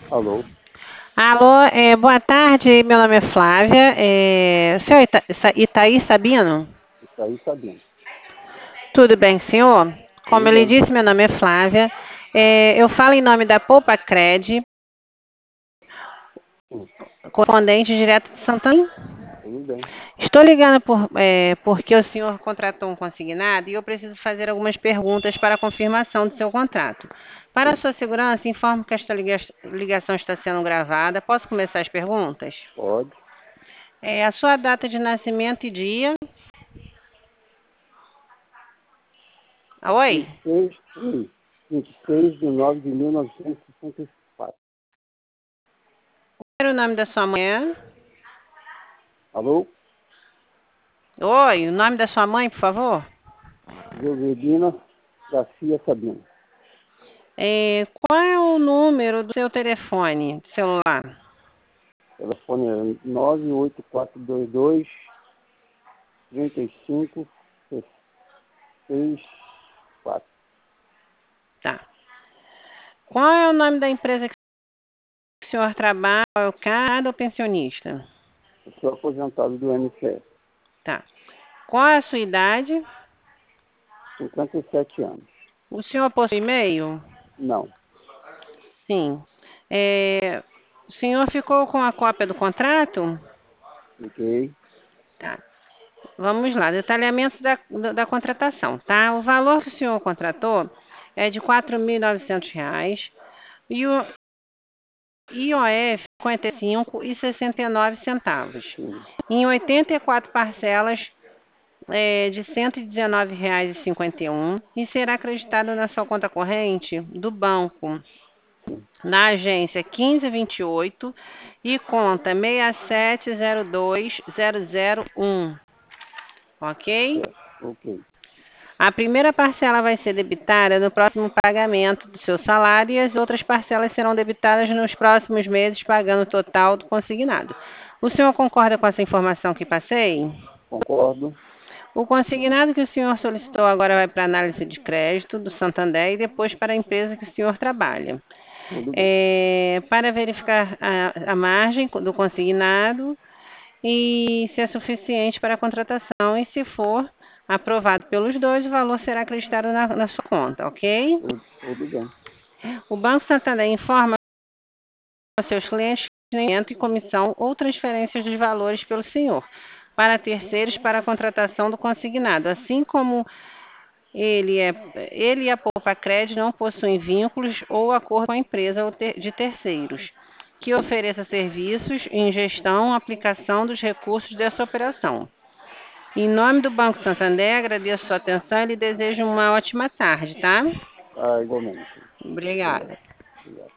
Alô, Alô, boa tarde, meu nome é Flávia. O senhor Itaí Sabino? isso aí sabendo. Tudo bem, senhor? Como Tudo ele bem, disse, meu nome é Flávia. Eu falo em nome da Poupa Cred, sim, correspondente direto de Santana. tudo bem. Estou ligando porque o senhor contratou um consignado e eu preciso fazer algumas perguntas para a confirmação do seu contrato. Para a Sim, sua segurança, informo que esta ligação está sendo gravada. Posso começar as perguntas? pode. A sua data de nascimento e dia. Oi? 26 de 9 de 1964. Qual era o nome da sua mãe? Alô, Oi, o nome da sua mãe, por favor? Jovelina Garcia Sabino. Qual é o número do seu telefone celular? Telefone é 98422 3564. Tá. Qual é o nome da empresa que o senhor trabalha? É o CAD ou pensionista? Eu sou aposentado do INSS, Tá. Qual é a sua idade? 57 anos. O senhor possui e-mail? Não, Sim. O senhor ficou com a cópia do contrato? fiquei. Tá. Vamos lá, detalhamento da contratação, tá? O valor que o senhor contratou é de R$ 4.900 e o IOF 55,69 Sim, em 84 parcelas de R$ 119,51 e será acreditado na sua conta corrente do banco, sim, na agência 1528 e conta 6702001, ok? certo, ok. A primeira parcela vai ser debitada no próximo pagamento do seu salário e as outras parcelas serão debitadas nos próximos meses, pagando o total do consignado. O senhor concorda com essa informação que passei? Concordo, O consignado que o senhor solicitou agora vai para análise de crédito do Santander e depois para a empresa que o senhor trabalha. tudo bem. Para verificar a margem do consignado e se é suficiente para a contratação, e se for aprovado pelos dois, o valor será acreditado na sua conta, ok? Tudo bem. O Banco Santander informa aos seus clientes nem e comissão ou transferências dos valores pelo senhor para terceiros para a contratação do consignado, assim como ele e a Poupa-Cred não possuem vínculos ou acordo com a empresa de terceiros que Sim. ofereça serviços em gestão, aplicação dos recursos dessa operação. Em nome do Banco Santander, agradeço a sua atenção e lhe desejo uma ótima tarde, tá? Ah, igualmente. Obrigada.